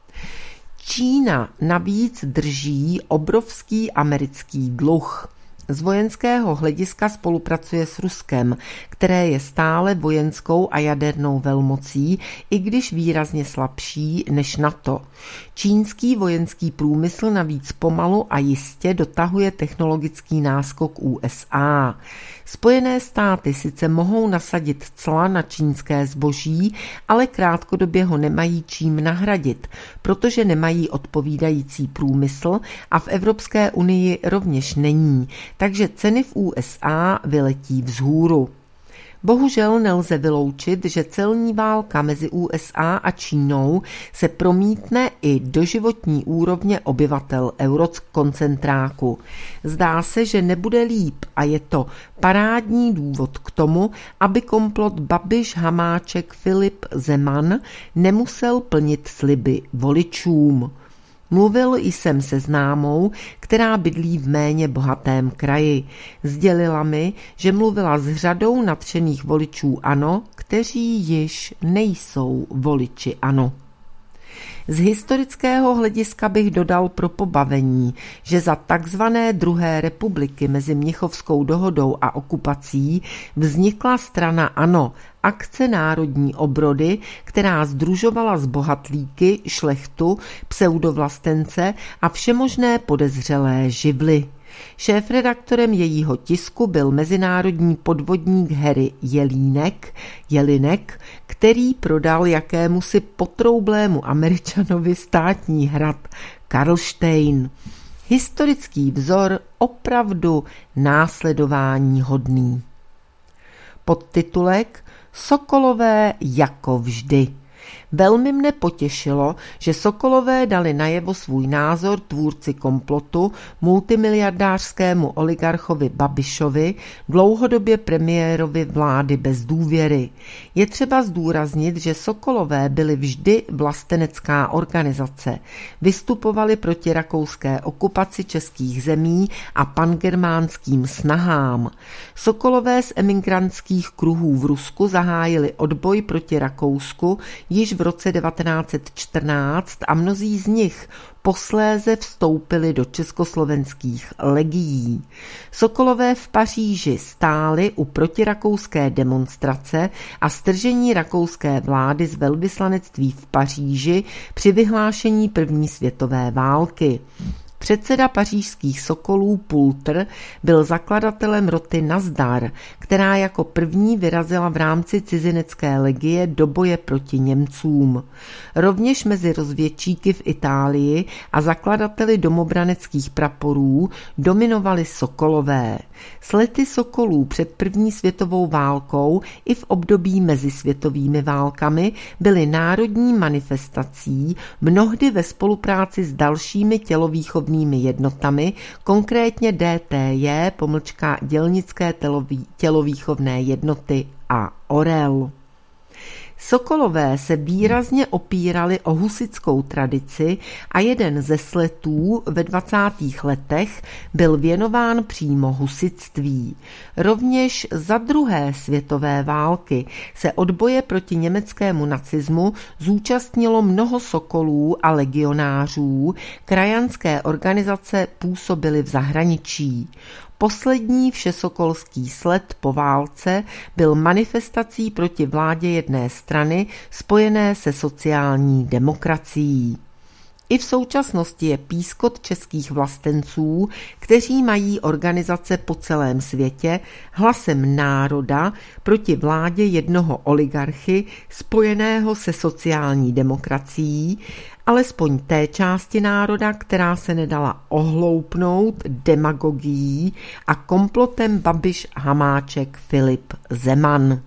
Čína navíc drží obrovský americký dluh. Z vojenského hlediska spolupracuje s Ruskem, které je stále vojenskou a jadernou velmocí, i když výrazně slabší než NATO. Čínský vojenský průmysl navíc pomalu a jistě dotahuje technologický náskok U S A. Spojené státy sice mohou nasadit cla na čínské zboží, ale krátkodobě ho nemají čím nahradit, protože nemají odpovídající průmysl a v Evropské unii rovněž není, takže ceny v U S A vyletí vzhůru. Bohužel nelze vyloučit, že celní válka mezi U S A a Čínou se promítne i do životní úrovně obyvatel eurokoncentráku. Zdá se, že nebude líp a je to parádní důvod k tomu, aby komplot Babiš, Hamáček, Filip, Zeman nemusel plnit sliby voličům. Mluvil jsem se známou, která bydlí v méně bohatém kraji. Sdělila mi, že mluvila s řadou nadšených voličů ANO, kteří již nejsou voliči ANO. Z historického hlediska bych dodal pro pobavení, že za takzvané druhé republiky mezi Mnichovskou dohodou a okupací vznikla strana ANO, Akce národní obrody, která sdružovala zbohatlíky, šlechtu, pseudovlastence a všemožné podezřelé živly. Šéfredaktorem jejího tisku byl mezinárodní podvodník Harry Jelínek, Jelinek, který prodal jakémusi potroublému Američanovi státní hrad Karlštejn. Historický vzor opravdu následování hodný. Podtitulek Sokolové jako vždy. Velmi mne potěšilo, že Sokolové dali najevo svůj názor tvůrci komplotu, multimiliardářskému oligarchovi Babišovi, dlouhodobě premiérovi vlády bez důvěry. Je třeba zdůraznit, že Sokolové byli vždy vlastenecká organizace. Vystupovali proti rakouské okupaci českých zemí a pangermánským snahám. Sokolové z emigrantských kruhů v Rusku zahájili odboj proti Rakousku již v roce devatenáct set čtrnáct a mnozí z nich posléze vstoupili do československých legií. Sokolové v Paříži stáli u protirakouské demonstrace a stržení rakouské vlády z velvyslanectví v Paříži při vyhlášení první světové války. Předseda pařížských Sokolů Pultr byl zakladatelem roty Nazdar, která jako první vyrazila v rámci cizinecké legie do boje proti Němcům. Rovněž mezi rozvědčíky v Itálii a zakladateli domobraneckých praporů dominovali Sokolové. Slety Sokolů před první světovou válkou i v období mezi světovými válkami byly národní manifestací, mnohdy ve spolupráci s dalšími tělovýchovnými jednotami, konkrétně D T J, pomlčka dělnické tělovýchovné jednoty a Orel. Sokolové se výrazně opírali o husitskou tradici a jeden ze sletů ve dvacátých letech byl věnován přímo husitství. Rovněž za druhé světové války se odboje proti německému nacismu zúčastnilo mnoho sokolů a legionářů, krajanské organizace působily v zahraničí. Poslední všesokolský sled po válce byl manifestací proti vládě jedné strany spojené se sociální demokracií. I v současnosti je pískot českých vlastenců, kteří mají organizace po celém světě, hlasem národa proti vládě jednoho oligarchy spojeného se sociální demokracií, alespoň té části národa, která se nedala ohloupnout demagogií a komplotem Babiš, Hamáček, Filip, Zeman.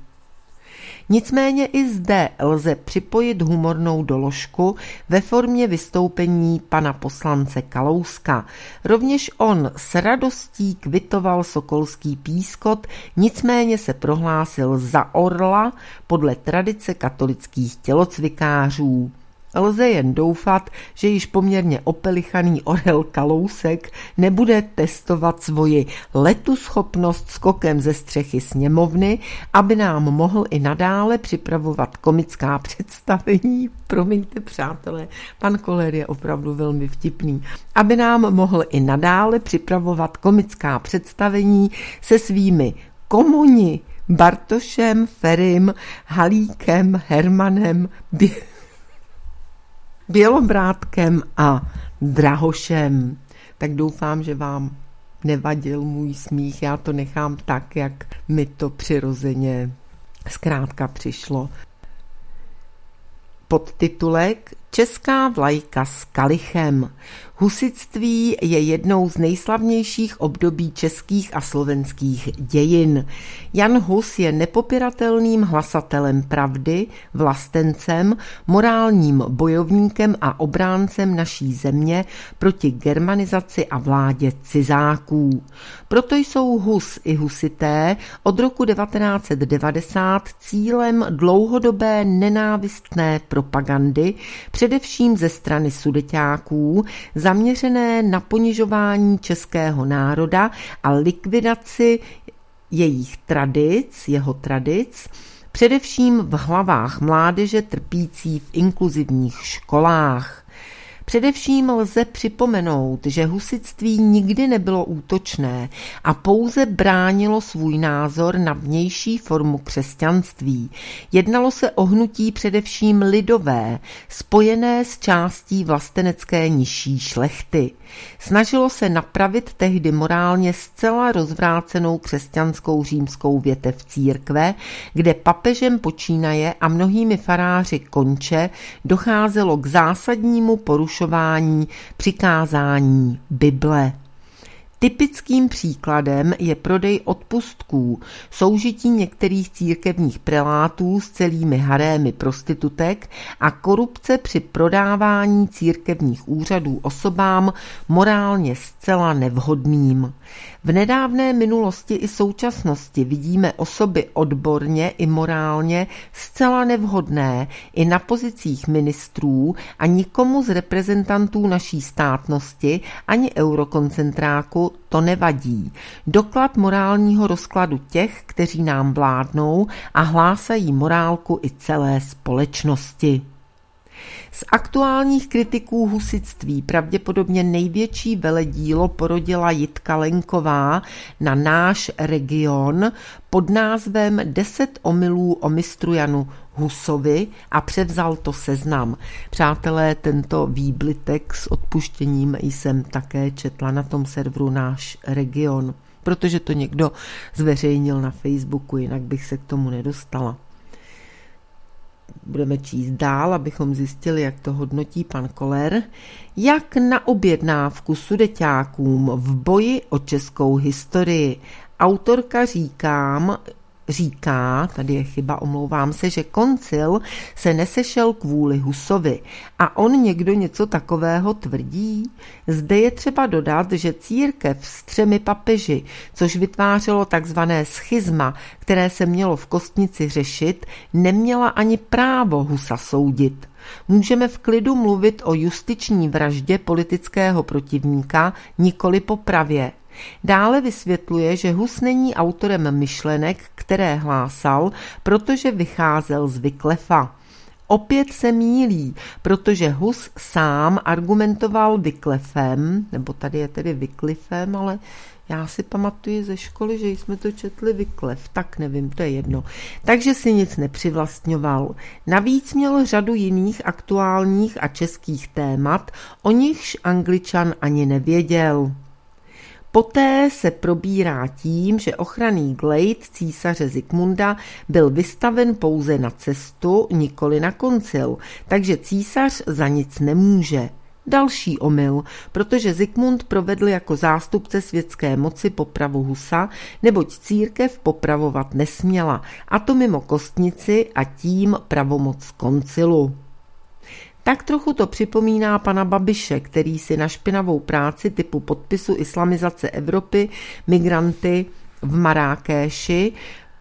Nicméně i zde lze připojit humornou doložku ve formě vystoupení pana poslance Kalouska. Rovněž on s radostí kvitoval sokolský pískot, nicméně se prohlásil za orla podle tradice katolických tělocvikářů. Lze jen doufat, že již poměrně opelichaný orel Kalousek nebude testovat svoji letuschopnost skokem ze střechy sněmovny, aby nám mohl i nadále připravovat komická představení. Promiňte, přátelé, pan Koller je opravdu velmi vtipný. Aby nám mohl i nadále připravovat komická představení se svými komuni Bartošem, Ferim, Halíkem, Hermanem, Bě- Bělobrádkem a Drahošem. Tak doufám, že vám nevadil můj smích. Já to nechám tak, jak mi to přirozeně zkrátka přišlo. Podtitulek Česká vlajka s kalichem. Husitství je jednou z nejslavnějších období českých a slovenských dějin. Jan Hus je nepopiratelným hlasatelem pravdy, vlastencem, morálním bojovníkem a obráncem naší země proti germanizaci a vládě cizáků. Proto jsou Hus i husité od roku devatenáct set devadesát cílem dlouhodobé nenávistné propagandy, především ze strany sudeťáků, zaměřené na ponižování českého národa a likvidaci jejich tradic, jeho tradic, především v hlavách mládeže trpící v inkluzivních školách. Především lze připomenout, že husitství nikdy nebylo útočné a pouze bránilo svůj názor na vnější formu křesťanství. Jednalo se o hnutí především lidové, spojené s částí vlastenecké nižší šlechty. Snažilo se napravit tehdy morálně zcela rozvrácenou křesťanskou římskou větev církve, kde papežem počínaje a mnohými faráři konče docházelo k zásadnímu porušování přikázání Bible. Typickým příkladem je prodej odpustků, soužití některých církevních prelátů s celými harémy prostitutek a korupce při prodávání církevních úřadů osobám morálně zcela nevhodným. V nedávné minulosti i současnosti vidíme osoby odborně i morálně zcela nevhodné i na pozicích ministrů a nikomu z reprezentantů naší státnosti ani eurokoncentráku to nevadí. Doklad morálního rozkladu těch, kteří nám vládnou a hlásají morálku i celé společnosti. Z aktuálních kritiků husitství pravděpodobně největší veledílo porodila Jitka Lenková na Náš region pod názvem Deset omylů o mistru Janu Husovi a převzal to Seznam. Přátelé, tento výblitek s odpuštěním jsem také četla na tom serveru Náš region, protože to někdo zveřejnil na Facebooku, jinak bych se k tomu nedostala. Budeme číst dál, abychom zjistili, jak to hodnotí pan Koller. Jak na objednávku sudeťákům v boji o českou historii. Autorka říkám, říká, tady je chyba, omlouvám se, že koncil se nesešel kvůli Husovi a on někdo něco takového tvrdí. Zde je třeba dodat, že církev s třemi papeži, což vytvářelo takzvané schizma, které se mělo v Kostnici řešit, neměla ani právo Husa soudit. Můžeme v klidu mluvit o justiční vraždě politického protivníka, nikoli popravě. Dále vysvětluje, že Hus není autorem myšlenek, které hlásal, protože vycházel z Wycliffa. Opět se mýlí, protože Hus sám argumentoval Wycliffem, nebo tady je tedy Wycliffem, ale já si pamatuji ze školy, že jsme to četli Wycliffe, tak nevím, to je jedno. Takže si nic nepřivlastňoval. Navíc měl řadu jiných aktuálních a českých témat, o nichž Angličan ani nevěděl. Poté se probírá tím, že ochranný glejt císaře Zikmunda byl vystaven pouze na cestu, nikoli na koncil, takže císař za nic nemůže. Další omyl, protože Zikmund provedl jako zástupce světské moci popravu Husa, neboť církev popravovat nesměla, a to mimo Kostnici a tím pravomoc koncilu. Tak trochu to připomíná pana Babiše, který si na špinavou práci typu podpisu islamizace Evropy, migranty v Marrákéši,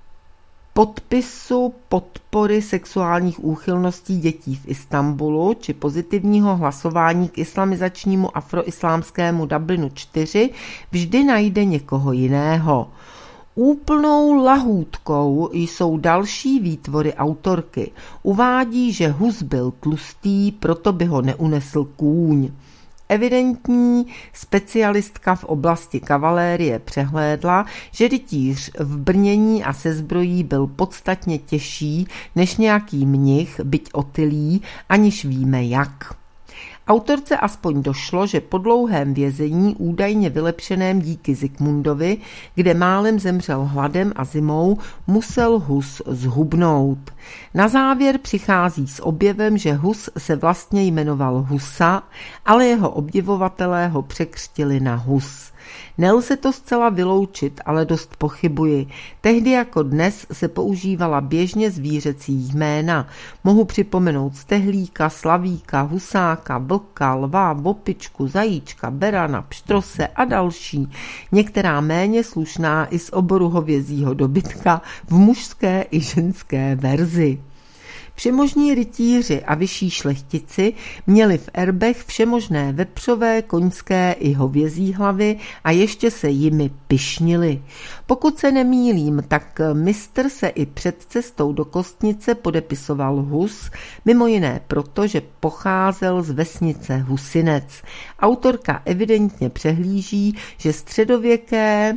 podpisu podpory sexuálních úchylností dětí v Istanbulu či pozitivního hlasování k islamizačnímu afroislámskému Dublinu čtyři vždy najde někoho jiného. Úplnou lahůdkou jsou další výtvory autorky. Uvádí, že Hus byl tlustý, proto by ho neunesl kůň. Evidentní specialistka v oblasti kavalérie přehlédla, že rytíř v brnění a se zbrojí byl podstatně těžší než nějaký mnich, byť otylý, aniž víme jak. Autorce aspoň došlo, že po dlouhém vězení, údajně vylepšeném díky Zikmundovi, kde málem zemřel hladem a zimou, musel Hus zhubnout. Na závěr přichází s objevem, že Hus se vlastně jmenoval Husa, ale jeho obdivovatelé ho překřtili na Hus. Nelze to zcela vyloučit, ale dost pochybuji. Tehdy jako dnes se používala běžně zvířecí jména. Mohu připomenout stehlíka, slavíka, husáka, vlka, lva, opičku, zajíčka, berana, pštrose a další. Některá méně slušná i z oboru hovězího dobytka v mužské i ženské verzi. Všemožní rytíři a vyšší šlechtici měli v erbech všemožné vepřové, koňské i hovězí hlavy a ještě se jimi pyšnili. Pokud se nemýlím, tak mistr se i před cestou do Kostnice podepisoval Hus, mimo jiné proto, že pocházel z vesnice Husinec. Autorka evidentně přehlíží, že středověké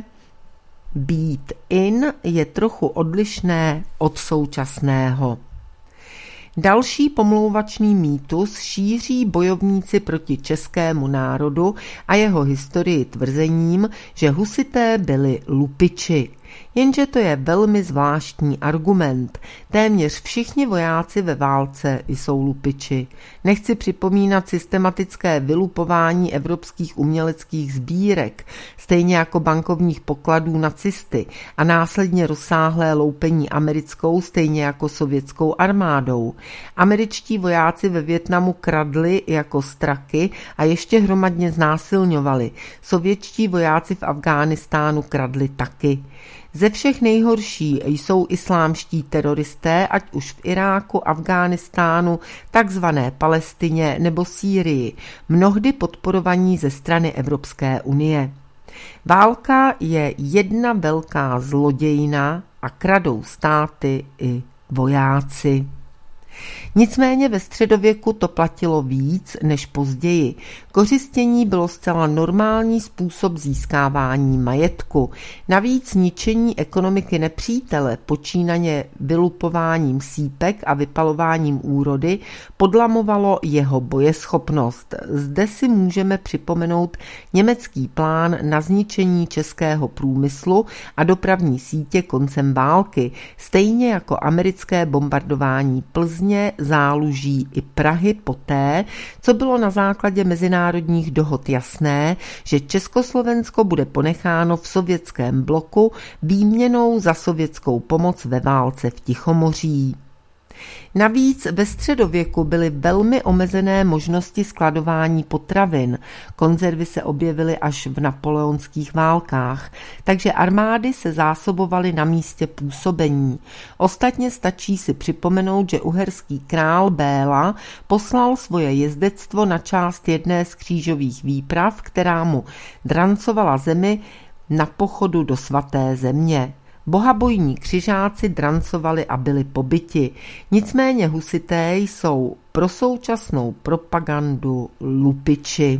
být in je trochu odlišné od současného. Další pomlouvačný mýtus šíří bojovníci proti českému národu a jeho historii tvrzením, že husité byli lupiči. Jenže to je velmi zvláštní argument. Téměř všichni vojáci ve válce jsou lupiči. Nechci připomínat systematické vylupování evropských uměleckých sbírek, stejně jako bankovních pokladů nacisty a následně rozsáhlé loupení americkou, stejně jako sovětskou armádou. Američtí vojáci ve Vietnamu kradli jako straky a ještě hromadně znásilňovali. Sovětští vojáci v Afghánistánu kradli taky. Ze všech nejhorší jsou islámští teroristé, ať už v Iráku, Afghánistánu, takzvané Palestině nebo Sýrii, mnohdy podporovaní ze strany Evropské unie. Válka je jedna velká zlodějina a kradou státy i vojáci. Nicméně ve středověku to platilo víc než později. Kořistění bylo zcela normální způsob získávání majetku. Navíc ničení ekonomiky nepřítele, počínaně vylupováním sípek a vypalováním úrody, podlamovalo jeho bojeschopnost. Zde si můžeme připomenout německý plán na zničení českého průmyslu a dopravní sítě koncem války, stejně jako americké bombardování Plzně, Záluží i Prahy poté, co bylo na základě mezinárodních dohod jasné, že Československo bude ponecháno v sovětském bloku výměnou za sovětskou pomoc ve válce v Tichomoří. Navíc ve středověku byly velmi omezené možnosti skladování potravin. Konzervy se objevily až v napoleonských válkách, takže armády se zásobovaly na místě působení. Ostatně stačí si připomenout, že uherský král Béla poslal svoje jezdectvo na část jedné z křížových výprav, která mu drancovala zemi na pochodu do svaté země. Bohabojní křižáci drancovali a byli pobiti. Nicméně husité jsou pro současnou propagandu lupiči.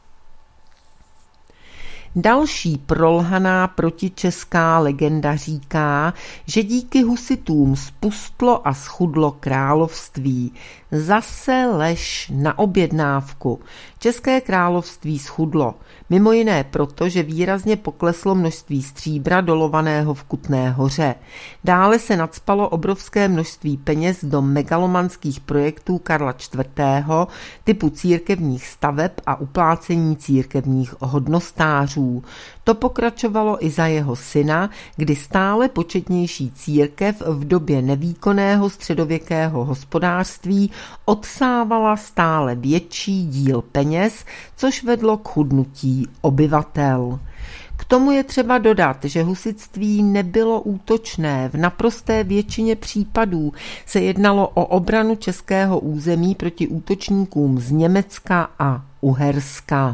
Další prolhaná protičeská legenda říká, že díky husitům spustlo a schudlo království. Zase lež na objednávku. České království schudlo. Mimo jiné proto, že výrazně pokleslo množství stříbra dolovaného v Kutné Hoře. Dále se nacpalo obrovské množství peněz do megalomanských projektů Karla čtvrtého. typu církevních staveb a uplácení církevních hodnostářů. To pokračovalo i za jeho syna, kdy stále početnější církev v době nevýkonného středověkého hospodářství odsávala stále větší díl peněz, což vedlo k chudnutí obyvatel. K tomu je třeba dodat, že husitství nebylo útočné. V naprosté většině případů se jednalo o obranu českého území proti útočníkům z Německa a Uherska.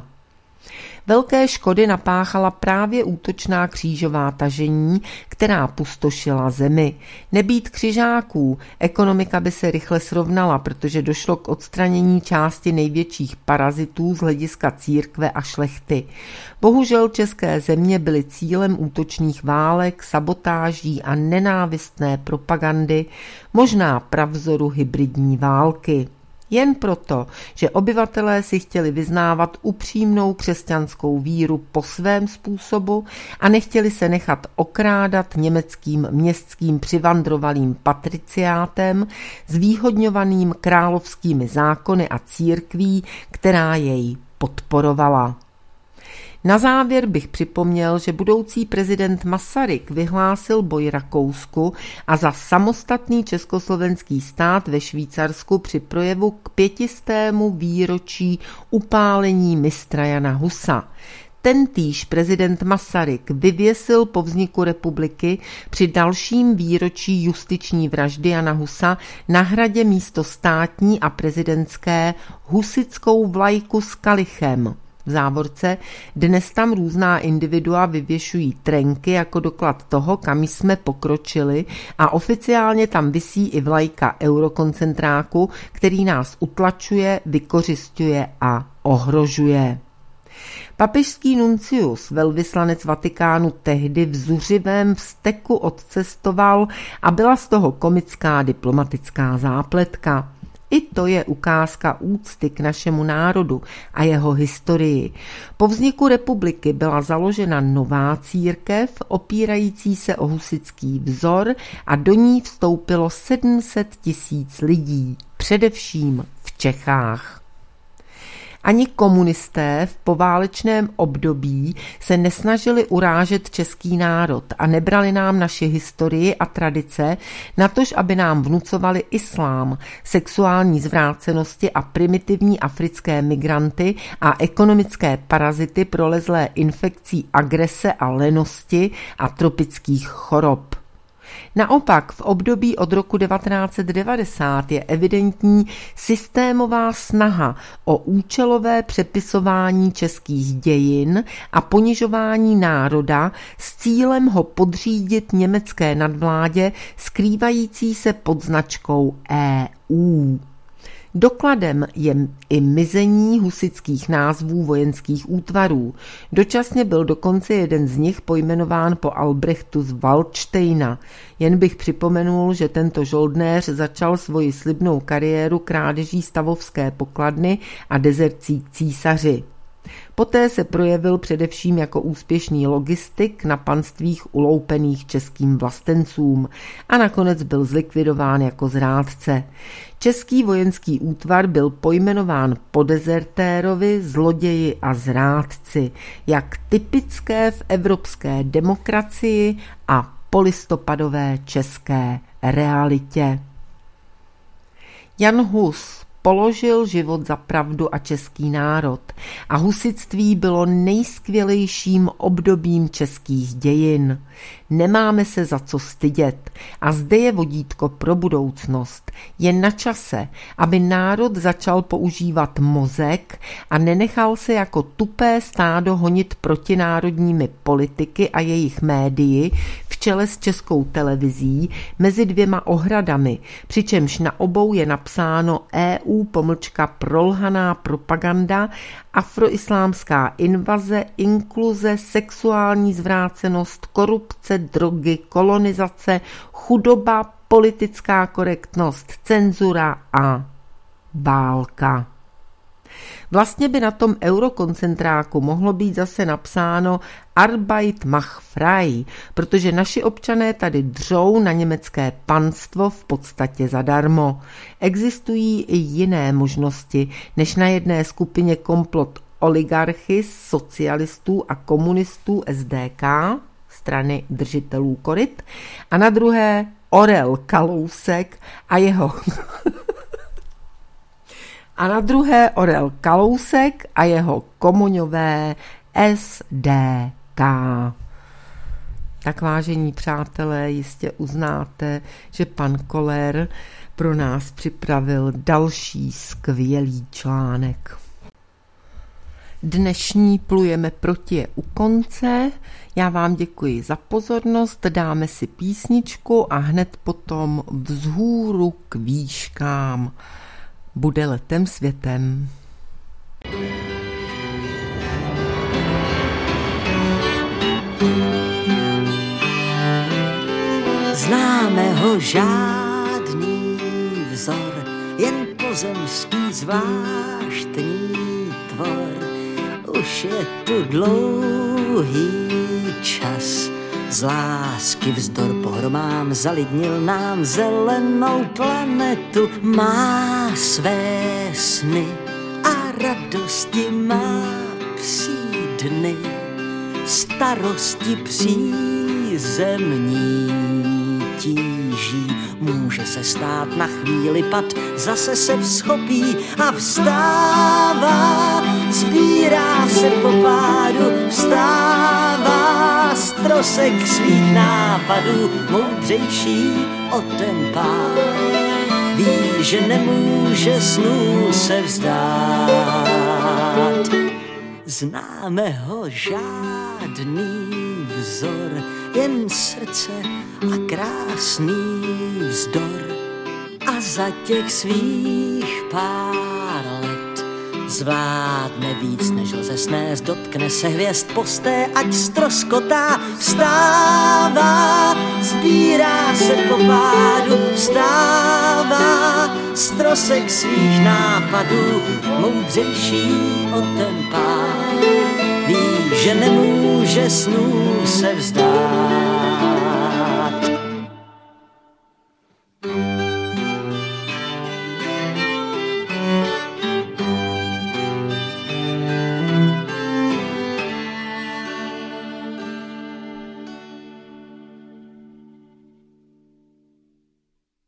Velké škody napáchala právě útočná křížová tažení, která pustošila zemi. Nebýt křižáků, ekonomika by se rychle srovnala, protože došlo k odstranění části největších parazitů z hlediska církve a šlechty. Bohužel české země byly cílem útočných válek, sabotáží a nenávistné propagandy, možná pravzoru hybridní války. Jen proto, že obyvatelé si chtěli vyznávat upřímnou křesťanskou víru po svém způsobu a nechtěli se nechat okrádat německým městským přivandrovalým patriciátem, zvýhodňovaným královskými zákony a církví, která jej podporovala. Na závěr bych připomněl, že budoucí prezident Masaryk vyhlásil boj Rakousku a za samostatný československý stát ve Švýcarsku při projevu k pětistému výročí upálení mistra Jana Husa. tentýž prezident Masaryk vyvěsil po vzniku republiky při dalším výročí justiční vraždy Jana Husa na hradě místo státní a prezidentské husitskou vlajku s kalichem. V závorce dnes tam různá individua vyvěšují trenky jako doklad toho, kam jsme pokročili, a oficiálně tam visí i vlajka eurokoncentráku, který nás utlačuje, vykořisťuje a ohrožuje. Papežský nuncius, velvyslanec Vatikánu, tehdy v zuřivém vzteku odcestoval a byla z toho komická diplomatická zápletka. I to je ukázka úcty k našemu národu a jeho historii. Po vzniku republiky byla založena nová církev, opírající se o husitský vzor, a do ní vstoupilo sedm set tisíc lidí, především v Čechách. Ani komunisté v poválečném období se nesnažili urážet český národ a nebrali nám naši historii a tradice, natož aby nám vnucovali islám, sexuální zvrácenosti a primitivní africké migranty a ekonomické parazity prolezlé infekcí agrese a lenosti a tropických chorob. Naopak v období od roku devatenáct set devadesát je evidentní systémová snaha o účelové přepisování českých dějin a ponižování národa s cílem ho podřídit německé nadvládě skrývající se pod značkou E U. Dokladem je i mizení husitských názvů vojenských útvarů. Dočasně byl dokonce jeden z nich pojmenován po Albrechtu z Waldsteina. Jen bych připomenul, že tento žoldnéř začal svoji slibnou kariéru krádeží stavovské pokladny a dezercí k císaři. Poté se projevil především jako úspěšný logistik na panstvích uloupených českým vlastencům a nakonec byl zlikvidován jako zrádce. Český vojenský útvar byl pojmenován po dezertérovi, zloději a zrádci, jak typické v evropské demokracii a polistopadové české realitě. Jan Hus položil život za pravdu a český národ a husitství bylo nejskvělejším obdobím českých dějin. Nemáme se za co stydět a zde je vodítko pro budoucnost. Je na čase, aby národ začal používat mozek a nenechal se jako tupé stádo honit protinárodními politiky a jejich médii v čele s Českou televizí mezi dvěma ohradami, přičemž na obou je napsáno E U pomlčka prolhaná propaganda, afroislámská invaze, inkluze, sexuální zvrácenost, korupce, drogy, kolonizace, chudoba, politická korektnost, cenzura a válka. Vlastně by na tom eurokoncentráku mohlo být zase napsáno Arbeit macht frei, protože naši občané tady dřou na německé panstvo v podstatě zadarmo. Existují i jiné možnosti, než na jedné skupině komplot oligarchy, socialistů a komunistů S D K, strany držitelů koryt, a na druhé Orel Kalousek a jeho... a na druhé Orel Kalousek a jeho komuňové S D K. Tak, vážení přátelé, jistě uznáte, že pan Koller pro nás připravil další skvělý článek. Dnešní Plujeme proti je u konce. Já vám děkuji za pozornost, dáme si písničku a hned potom vzhůru k výškám. Bude letem světem. Známe ho žádný vzor, jen pozemský zvláštní tvor. Už je tu dlouhý čas, z lásky vzdor pohromám zalidnil nám zelenou planetu. Má své sny a radosti má přídny, starosti přízemní tíží. Může se stát na chvíli pad, zase se vzchopí a vstává. Sbírá se po pádu vstává z trosek svých nápadů, moudřejší o ten pád. Ví, že nemůže snů se vzdát. Známe ho žádný vzor, jen srdce a krásný vzdor. A za těch svých pár let zvládne víc, než lze snést, dotkne se hvězd posté, ať ztroskotá, vstává, sbírá se po pádu, vstává z trosek svých nápadů, moudřejší o ten pád. Ví, že nemůže snů se vzdát.